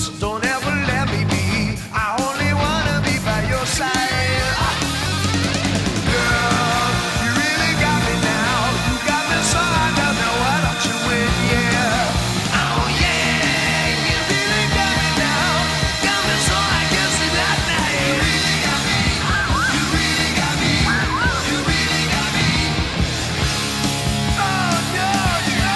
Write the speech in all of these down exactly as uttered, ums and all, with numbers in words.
So don't ever let me be. I only wanna be by your side. Girl, you really got me now. You got me so I don't know what I'm doing, yeah. Oh yeah, you really got me now. Got me so I can sleep that night. You really got me. You really got me. You really got me. Oh no, no.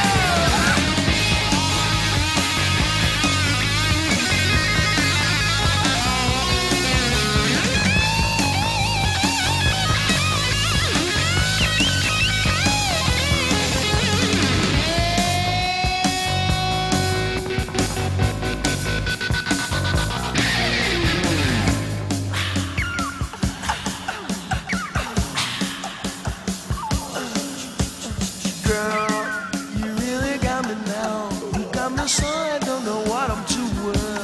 Girl, you really got me now. You got me so I don't know what I'm doing.